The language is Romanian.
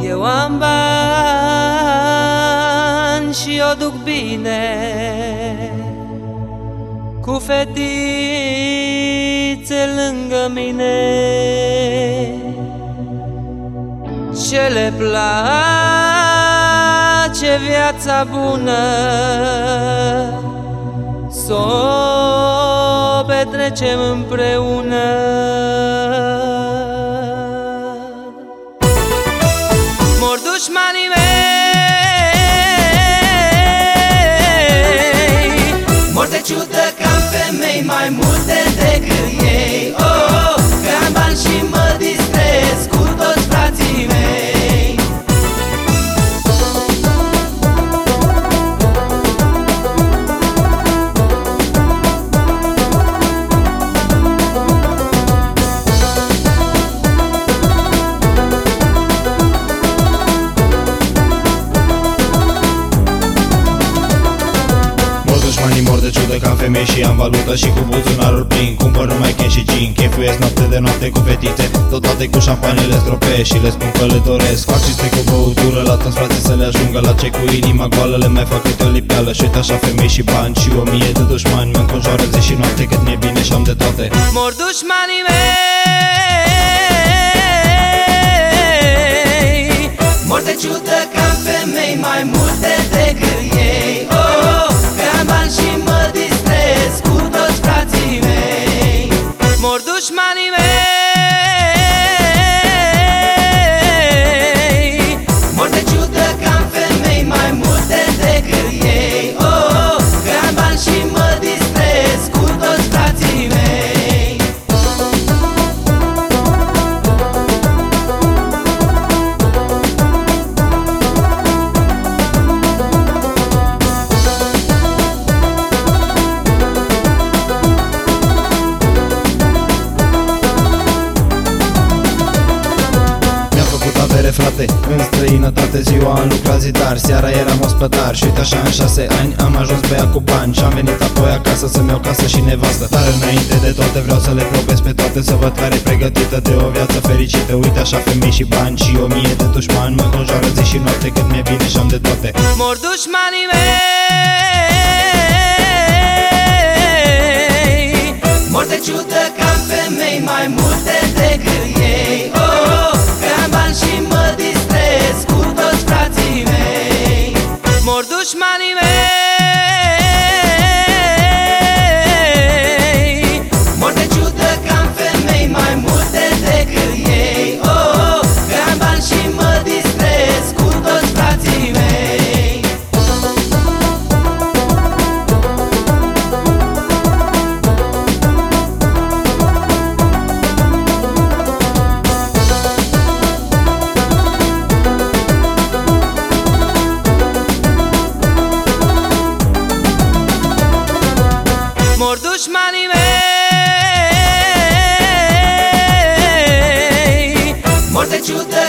Eu am bani și o duc bine, cu fetițe lângă mine, ce le place viața bună, s-o petrecem împreună. Mor dușmanii mei, mor de ciudă că am femei mai multe decât ei. Oh, că am bani și mă distrez cu toți frații mei. Mor de ciudă că am femei și am valută și cu buzunarul plin, cumpăr numai cash și gin, chefuiesc noapte de noapte cu fetițe, tot toate cu șampanie le stropesc și le spun că le doresc. Fac cinste cu băutură la toți frații să le ajungă la ce cu inima goală, le mai fac câte o lipeală și uite așa femei și bani și 1000 de dușmani mă înconjoară zi și noapte cât mi-e bine și am de toate. Mor dușmanii mei, mor de ciudă că am femei mai multe decât ei. Oh, că am bani și mă distrez cu toți frații mei. Mor dușmanii mei, mor de ciudă că am femei mai multe decât ei. Oh, că am bani și mă distrez cu toți frații mei. Frate, în străinătate ziua am lucrat zidar, seara eram ospătar și uite așa în 6 ani am ajuns băiat cu bani și am venit apoi acasă să-mi iau casă și nevastă. Dar înainte de toate vreau să le probez pe toate, să văd care e pregătită de o viață fericită. Uite așa femei și bani și 1000 de dușmani mă înconjoară zi și noapte cât mi-e bine și am de toate. Mor dușmanii mei, mor de ciudă că am femei mai multe decât ei. Oh, că am bani și mă distrez cu toți frații mei. Mor dușmanii mei, mor de ciudă că am femei mai multe decât ei. Oh, că am bani și mă distrez cu toți frații mei. Mor dușmanii mei, mor de ciudă